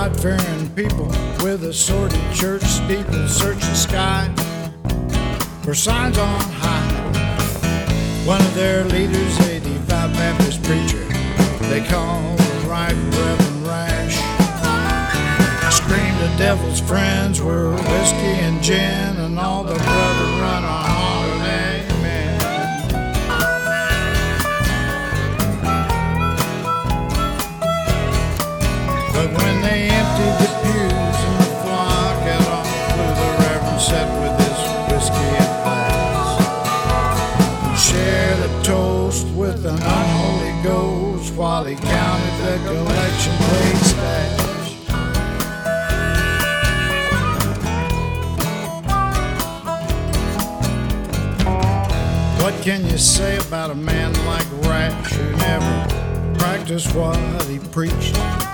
God-fearing people with assorted church steeples search the sky for signs on high. One of their leaders, a devout Baptist preacher, they call the Right Reverend Rash, screamed the devil's friends were whiskey and gin, and all the brother run on holiday. But when they emptied the pews and the flock and off flew the Reverend sat with his whiskey and glass and shared a toast with an unholy ghost while he counted the collection plate stash. What can you say about a man like Rash who never practiced what he preached?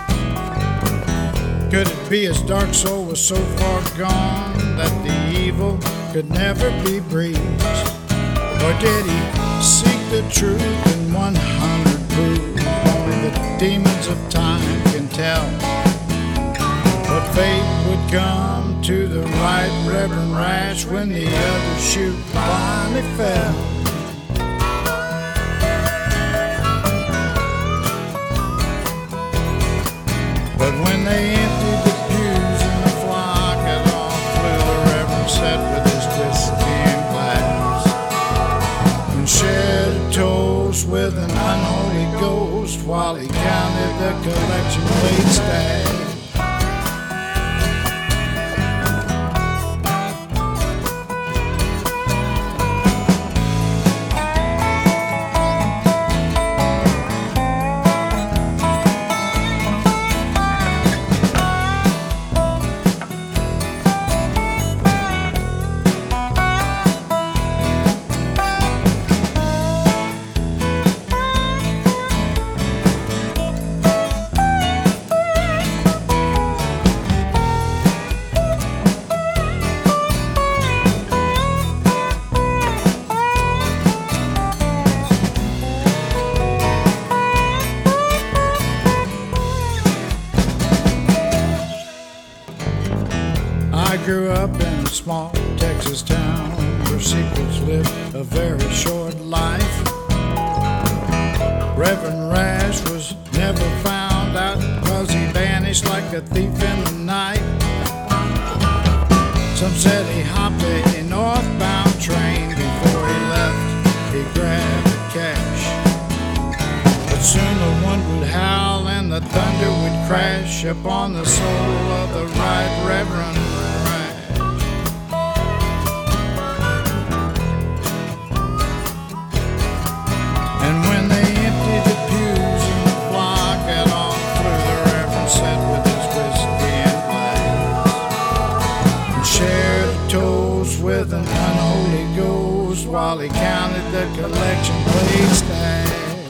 Could it be his dark soul was so far gone that the evil could never be breached? Or did he seek the truth in 100 proofs? Only the demons of time can tell what fate would come to the Right Reverend Rash when the other shoe finally fell. But when they emptied the pews and the flock and off flew the Reverend sat with his whiskey and glass and shared a toast with an unholy ghost while he counted the collection plate stack. I grew up in a small Texas town where sequels lived a very short life. Reverend Rash was never found out because he vanished like a thief in the night. Some said he hopped a northbound train before he left. He grabbed the cash, but soon the wind would howl and the thunder would crash upon the soul of the Right Reverend Rash. And when they emptied the pews and the flock and off flew the Reverend sat with his whiskey and glass and shared a toast with an unholy ghost while he counted the collection plate stack.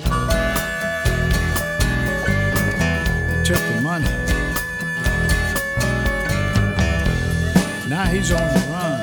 He took the money. Now he's on the run.